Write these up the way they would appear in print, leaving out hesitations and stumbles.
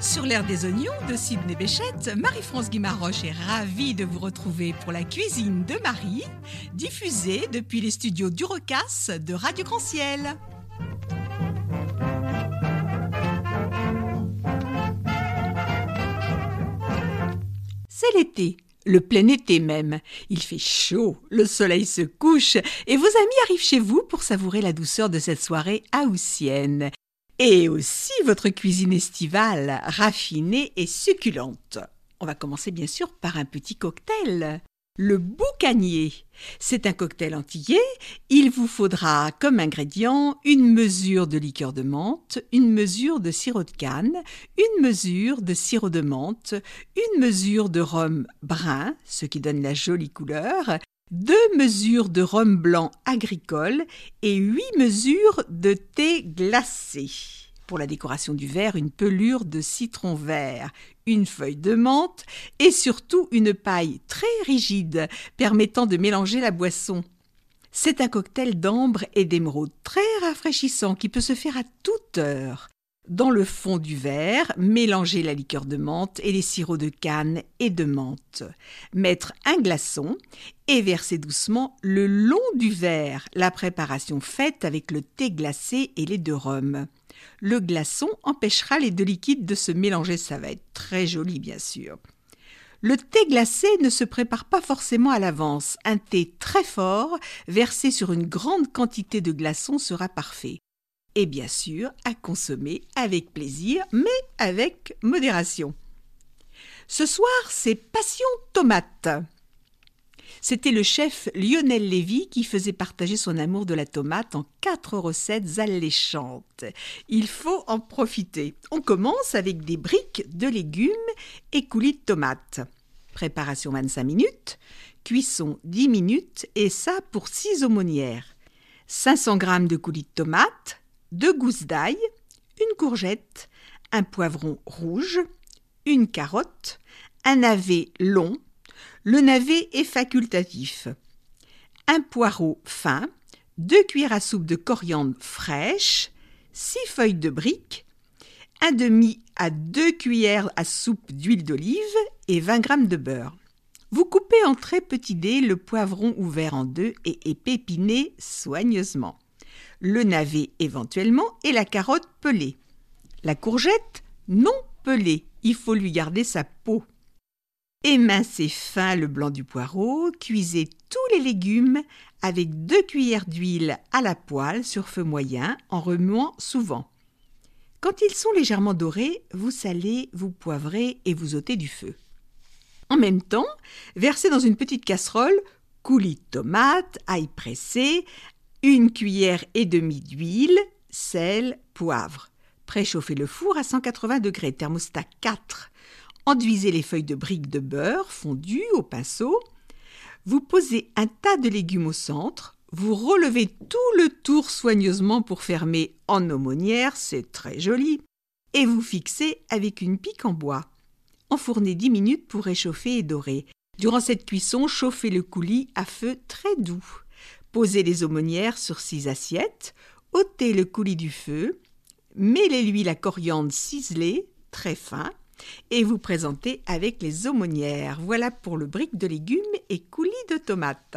Sur l'air des oignons de Sydney Béchette, Marie-France Guimaroche est ravie de vous retrouver pour la cuisine de Marie, diffusée depuis les studios du Rocas de Radio Grand Ciel. C'est l'été, le plein été même. Il fait chaud, le soleil se couche et vos amis arrivent chez vous pour savourer la douceur de cette soirée haussienne. Et aussi votre cuisine estivale, raffinée et succulente. On va commencer bien sûr par un petit cocktail. Le boucanier. C'est un cocktail antillais. Il vous faudra comme ingrédients une mesure de liqueur de menthe, une mesure de sirop de canne, une mesure de sirop de menthe, une mesure de rhum brun, ce qui donne la jolie couleur, 2 mesures de rhum blanc agricole et 8 mesures de thé glacé. Pour la décoration du verre, une pelure de citron vert, une feuille de menthe et surtout une paille très rigide permettant de mélanger la boisson. C'est un cocktail d'ambre et d'émeraude très rafraîchissant qui peut se faire à toute heure. Dans le fond du verre, mélangez la liqueur de menthe et les sirops de canne et de menthe. Mettre un glaçon et verser doucement le long du verre la préparation faite avec le thé glacé et les 2 rhums. Le glaçon empêchera les 2 liquides de se mélanger, ça va être très joli bien sûr. Le thé glacé ne se prépare pas forcément à l'avance. Un thé très fort, versé sur une grande quantité de glaçons sera parfait. Et bien sûr, à consommer avec plaisir, mais avec modération. Ce soir, c'est Passion Tomate. C'était le chef Lionel Lévy qui faisait partager son amour de la tomate en 4 recettes alléchantes. Il faut en profiter. On commence avec des briques de légumes et coulis de tomates. Préparation 25 minutes, cuisson 10 minutes et ça pour 6 aumônières. 500 g de coulis de tomates, 2 gousses d'ail, une courgette, un poivron rouge, une carotte, un navet long. Le navet est facultatif. Un poireau fin, 2 cuillères à soupe de coriandre fraîche, 6 feuilles de briques, 1/2 à 2 cuillères à soupe d'huile d'olive et 20 g de beurre. Vous coupez en très petits dés le poivron ouvert en 2 et épépinez soigneusement. Le navet éventuellement et la carotte pelée. La courgette non pelée, il faut lui garder sa peau. Émincez fin le blanc du poireau, cuisez tous les légumes avec 2 cuillères d'huile à la poêle sur feu moyen en remuant souvent. Quand ils sont légèrement dorés, vous salez, vous poivrez et vous ôtez du feu. En même temps, versez dans une petite casserole coulis de tomates, ail pressé, 1 cuillère et demie d'huile, sel, poivre. Préchauffez le four à 180 degrés, thermostat 4. Enduisez les feuilles de briques de beurre fondues au pinceau. Vous posez un tas de légumes au centre. Vous relevez tout le tour soigneusement pour fermer en aumônière, c'est très joli. Et vous fixez avec une pique en bois. Enfournez 10 minutes pour réchauffer et dorer. Durant cette cuisson, chauffez le coulis à feu très doux. Posez les aumônières sur 6 assiettes. Ôtez le coulis du feu. Mêlez-lui la coriandre ciselée, très fin. Et vous présentez avec les aumônières. Voilà pour le brick de légumes et coulis de tomates.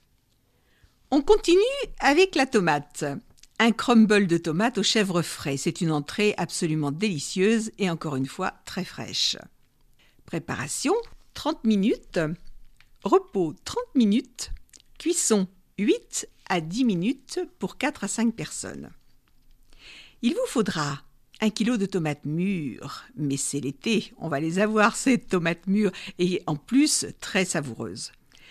On continue avec la tomate. Un crumble de tomates au chèvre frais. C'est une entrée absolument délicieuse et encore une fois très fraîche. Préparation 30 minutes. Repos 30 minutes. Cuisson 8 à 10 minutes pour 4 à 5 personnes. Il vous faudra 1 kilo de tomates mûres, mais c'est l'été, on va les avoir ces tomates mûres et en plus très savoureuses.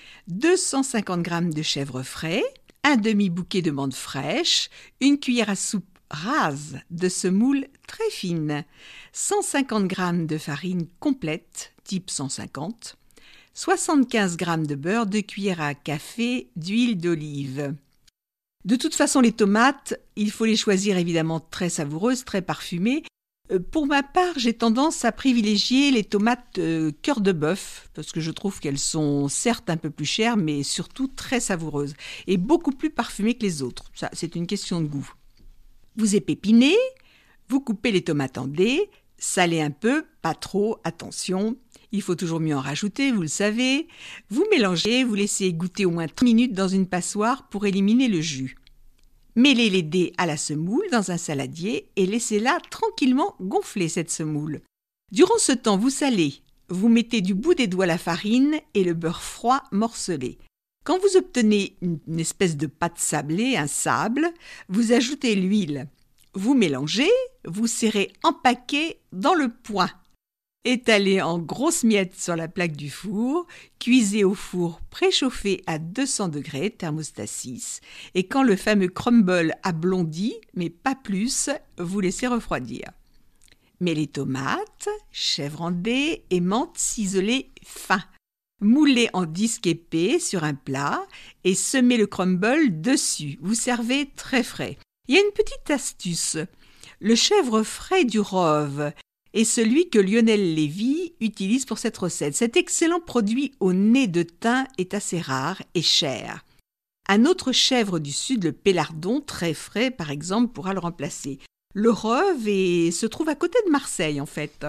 250 g de chèvre frais, un demi-bouquet de menthe fraîche, 1 cuillère à soupe rase de semoule très fine, 150 g de farine complète, type 150, 75 g de beurre, 2 cuillères à café d'huile d'olive. De toute façon, les tomates, il faut les choisir évidemment très savoureuses, très parfumées. Pour ma part, j'ai tendance à privilégier les tomates cœur de bœuf, parce que je trouve qu'elles sont certes un peu plus chères, mais surtout très savoureuses, et beaucoup plus parfumées que les autres. Ça, c'est une question de goût. Vous épépinez, vous coupez les tomates en dés, Salez un peu, pas trop, attention. Il faut toujours mieux en rajouter, vous le savez. Vous mélangez, vous laissez égoutter au moins 30 minutes dans une passoire pour éliminer le jus. Mêlez les dés à la semoule dans un saladier et laissez-la tranquillement gonfler cette semoule. Durant ce temps, vous salez. Vous mettez du bout des doigts la farine et le beurre froid morcelé. Quand vous obtenez une espèce de pâte sablée, un sable, vous ajoutez l'huile. Vous mélangez, vous serrez en paquet dans le poing. Étalez en grosses miettes sur la plaque du four, cuisez au four préchauffé à 200 degrés, thermostat 6, et quand le fameux crumble a blondi, mais pas plus, vous laissez refroidir. Mêlez tomates, chèvre en dés et menthe ciselée fin. Moulez en disque épais sur un plat et semez le crumble dessus. Vous servez très frais. Il y a une petite astuce. Le chèvre frais du Rove est celui que Lionel Lévy utilise pour cette recette. Cet excellent produit au nez de thym est assez rare et cher. Un autre chèvre du sud, le Pélardon, très frais par exemple, pourra le remplacer. Le Rove se trouve à côté de Marseille en fait.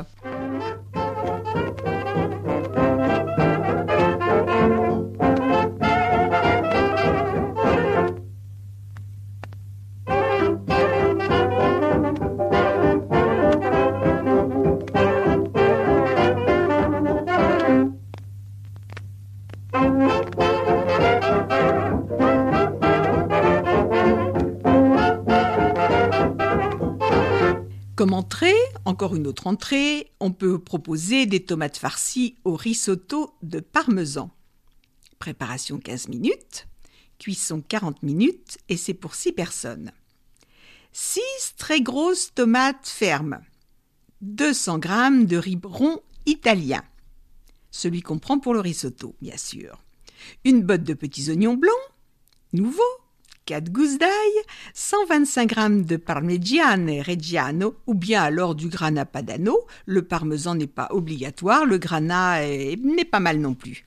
Comme entrée, encore une autre entrée, on peut proposer des tomates farcies au risotto de parmesan. Préparation 15 minutes, cuisson 40 minutes et c'est pour 6 personnes. 6 très grosses tomates fermes, 200 g de riz rond italien, celui qu'on prend pour le risotto, bien sûr. Une botte de petits oignons blancs, nouveaux, 4 gousses d'ail, 125 g de parmigiano reggiano ou bien alors du grana padano. Le parmesan n'est pas obligatoire, le grana n'est pas mal non plus.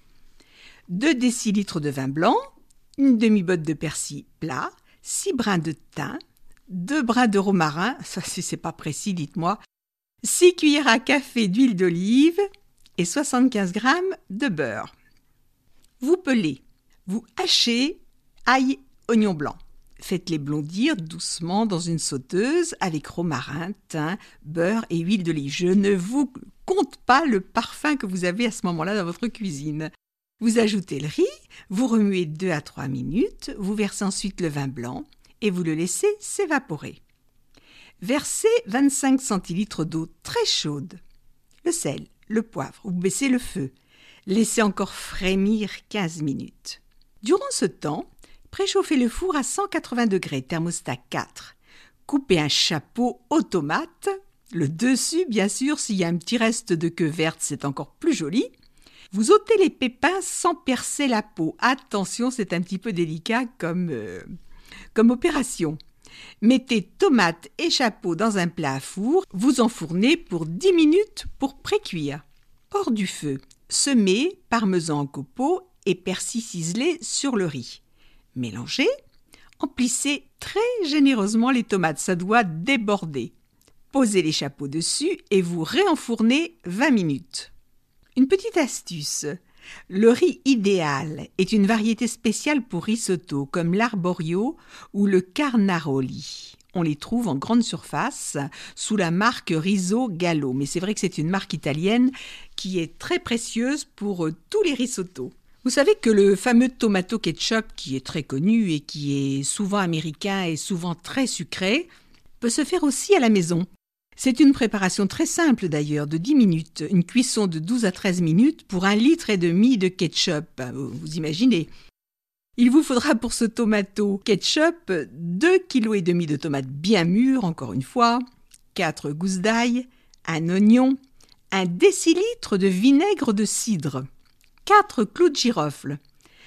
2 décilitres de vin blanc, une demi-botte de persil plat, 6 brins de thym, 2 brins de romarin, ça si c'est pas précis, dites-moi, 6 cuillères à café d'huile d'olive et 75 g de beurre. Vous pelez, vous hachez ail, oignons blancs. Faites-les blondir doucement dans une sauteuse avec romarin, thym, beurre et huile d'olive. Je ne vous compte pas le parfum que vous avez à ce moment-là dans votre cuisine. Vous ajoutez le riz, vous remuez 2 à 3 minutes, vous versez ensuite le vin blanc et vous le laissez s'évaporer. Versez 25 centilitres d'eau très chaude. Le sel, le poivre, vous baissez le feu. Laissez encore frémir 15 minutes. Durant ce temps, préchauffez le four à 180 degrés, thermostat 4. Coupez un chapeau aux tomates. Le dessus, bien sûr, s'il y a un petit reste de queue verte, c'est encore plus joli. Vous ôtez les pépins sans percer la peau. Attention, c'est un petit peu délicat comme opération. Mettez tomates et chapeau dans un plat à four. Vous enfournez pour 10 minutes pour pré-cuire. Hors du feu, semez parmesan en copeaux et persil ciselé sur le riz. Mélangez, emplissez très généreusement les tomates, ça doit déborder. Posez les chapeaux dessus et vous réenfournez 20 minutes. Une petite astuce, le riz idéal est une variété spéciale pour risotto comme l'arborio ou le carnaroli. On les trouve en grande surface sous la marque Riso Gallo, mais c'est vrai que c'est une marque italienne qui est très précieuse pour tous les risottos. Vous savez que le fameux tomato ketchup, qui est très connu et qui est souvent américain et souvent très sucré, peut se faire aussi à la maison. C'est une préparation très simple d'ailleurs, de 10 minutes, une cuisson de 12 à 13 minutes pour 1,5 litre de ketchup, vous imaginez. Il vous faudra pour ce tomato ketchup 2,5 kg de tomates bien mûres, encore une fois, 4 gousses d'ail, un oignon, 1 décilitre de vinaigre de cidre, 4 clous de girofle,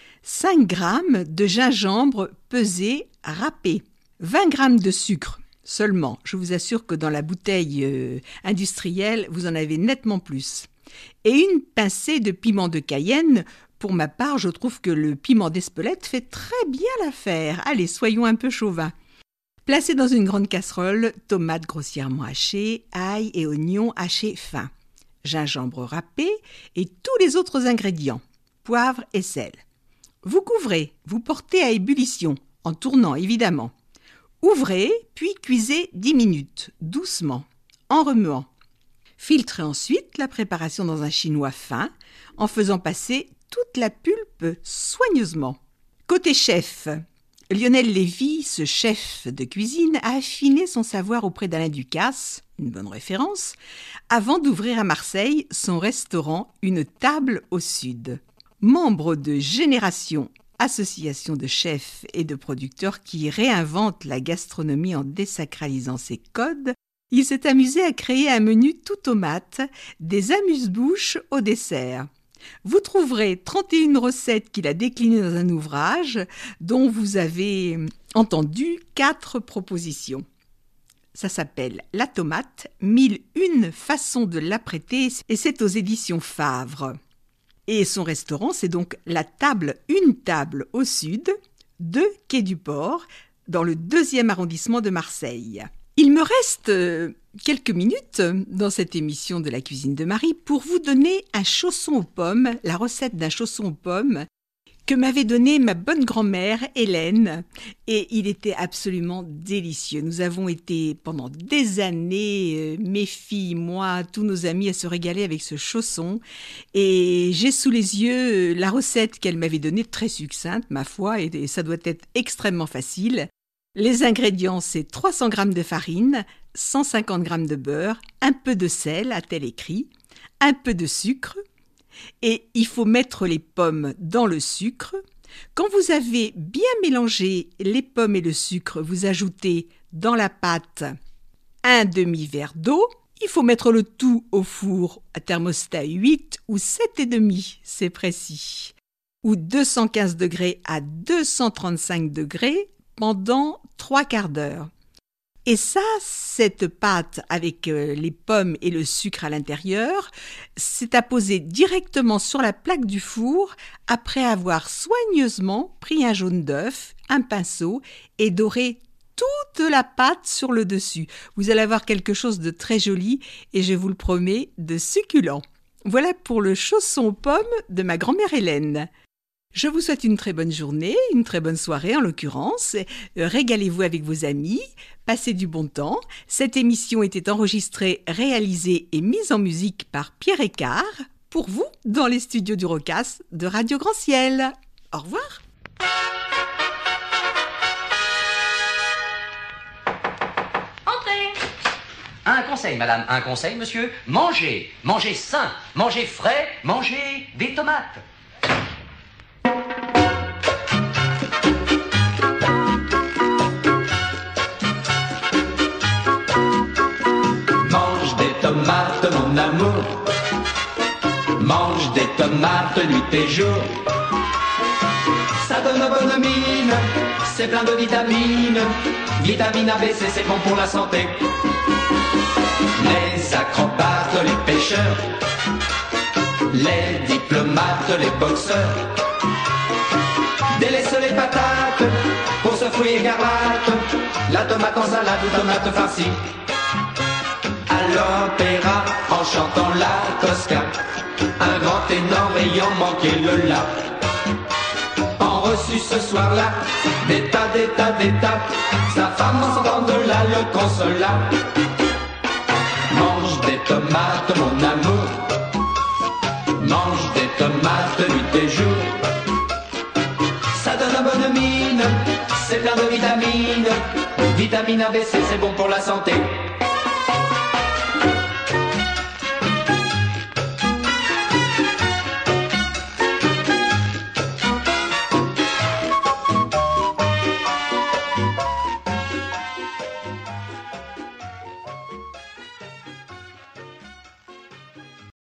5 g de gingembre pesé, râpé, 20 g de sucre seulement. Je vous assure que dans la bouteille industrielle, vous en avez nettement plus. Et une pincée de piment de Cayenne. Pour ma part, je trouve que le piment d'Espelette fait très bien l'affaire. Allez, soyons un peu chauvins. Placez dans une grande casserole tomates grossièrement hachées, ail et oignons hachés fins, gingembre râpé et tous les autres ingrédients, poivre et sel. Vous couvrez, vous portez à ébullition, en tournant évidemment. Ouvrez, puis cuisez 10 minutes, doucement, en remuant. Filtrez ensuite la préparation dans un chinois fin, en faisant passer toute la pulpe soigneusement. Côté chef, Lionel Lévy, ce chef de cuisine, a affiné son savoir auprès d'Alain Ducasse, une bonne référence, avant d'ouvrir à Marseille son restaurant Une table au sud. Membre de Génération, association de chefs et de producteurs qui réinventent la gastronomie en désacralisant ses codes, il s'est amusé à créer un menu tout tomate, des amuse-bouches au dessert. Vous trouverez 31 recettes qu'il a déclinées dans un ouvrage dont vous avez entendu 4 propositions. Ça s'appelle La tomate, 1001 façons de l'apprêter et c'est aux éditions Favre. Et son restaurant, c'est donc Une table au sud, de Quai du Port, dans le 2e arrondissement de Marseille. Il me reste quelques minutes dans cette émission de la cuisine de Marie pour vous donner un chausson aux pommes, la recette d'un chausson aux pommes que m'avait donné ma bonne grand-mère Hélène et il était absolument délicieux. Nous avons été pendant des années, mes filles, moi, tous nos amis à se régaler avec ce chausson et j'ai sous les yeux la recette qu'elle m'avait donnée, très succincte ma foi et ça doit être extrêmement facile. Les ingrédients, c'est 300 g de farine, 150 g de beurre, un peu de sel, a-t-elle écrit, un peu de sucre, et il faut mettre les pommes dans le sucre. Quand vous avez bien mélangé les pommes et le sucre, vous ajoutez dans la pâte un demi-verre d'eau. Il faut mettre le tout au four à thermostat 8 ou 7,5, c'est précis, ou 215 degrés à 235 degrés pendant 3/4 d'heure. Et ça, cette pâte avec les pommes et le sucre à l'intérieur, c'est à poser directement sur la plaque du four après avoir soigneusement pris un jaune d'œuf, un pinceau et doré toute la pâte sur le dessus. Vous allez avoir quelque chose de très joli et je vous le promets, de succulent. Voilà pour le chausson aux pommes de ma grand-mère Hélène. Je vous souhaite une très bonne journée, une très bonne soirée en l'occurrence. Régalez-vous avec vos amis, passez du bon temps. Cette émission était enregistrée, réalisée et mise en musique par Pierre Écart, pour vous, dans les studios du Rocas de Radio Grand Ciel. Au revoir. Entrez. Un conseil, madame, un conseil, monsieur. Mangez, mangez sain, mangez frais, mangez des tomates. Tomates, mon amour, mange des tomates nuit et jour. Ça donne bonne mine, c'est plein de vitamines. Vitamine A, B, C, c'est bon pour la santé. Les acrobates, les pêcheurs, les diplomates, les boxeurs délaissent les patates pour ce fruit écarlate. La tomate en salade ou tomate farcie. À l'opéra, en chantant la Tosca, un grand ténor ayant manqué le la. En reçu ce soir-là, des tas, sa femme en sortant de là le consola. Mange des tomates, mon amour, mange des tomates nuit et jour. Ça donne une bonne mine, c'est plein de vitamines. Vitamine A, B, C, c'est bon pour la santé.